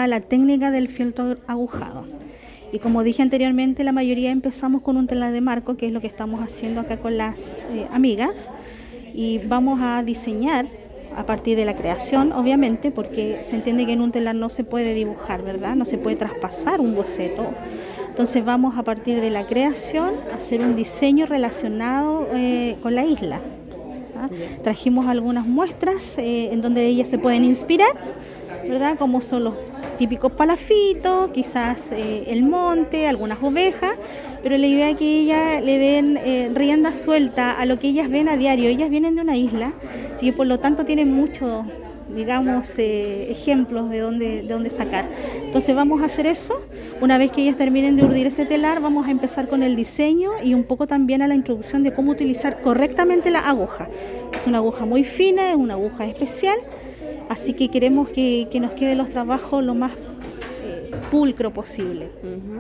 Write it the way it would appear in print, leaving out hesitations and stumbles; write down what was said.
a la técnica del fieltro agujado. Y como dije anteriormente, la mayoría empezamos con un telar de marco, que es lo que estamos haciendo acá con las amigas, y vamos a diseñar a partir de la creación, obviamente, porque se entiende que en un telar no se puede dibujar, ¿verdad? No se puede traspasar un boceto. Entonces vamos a partir de la creación a hacer un diseño relacionado con la isla. Trajimos algunas muestras en donde ellas se pueden inspirar, ¿verdad? Como son los típicos palafitos, quizás el monte, algunas ovejas, pero la idea es que ellas le den rienda suelta a lo que ellas ven a diario. Ellas vienen de una isla, así que por lo tanto tienen mucho, digamos, ejemplos de dónde sacar. Entonces vamos a hacer eso. Una vez que ellas terminen de urdir este telar, vamos a empezar con el diseño y un poco también a la introducción de cómo utilizar correctamente la aguja. Es una aguja muy fina, es una aguja especial, así que queremos que nos queden los trabajos lo más pulcro posible.